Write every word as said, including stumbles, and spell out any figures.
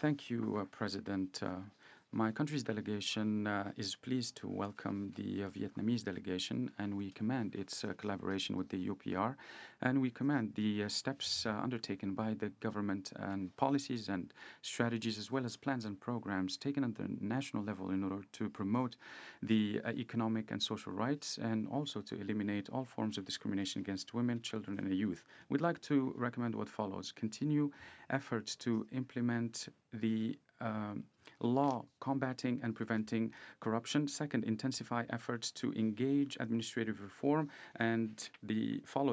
Thank you, uh, President. Uh, my country's delegation uh, is pleased to welcome the uh, Vietnamese delegation, and we commend its uh, collaboration with the U P R, and we commend the uh, steps uh, undertaken by the government and policies and strategies, as well as plans and programs taken at the national level in order to promote the uh, economic and social rights, and also to eliminate all forms of discrimination against women, children, and youth. We'd like to recommend what follows: continue efforts to implement the um, law combating and preventing corruption. Second, intensify efforts to engage administrative reform. And the follow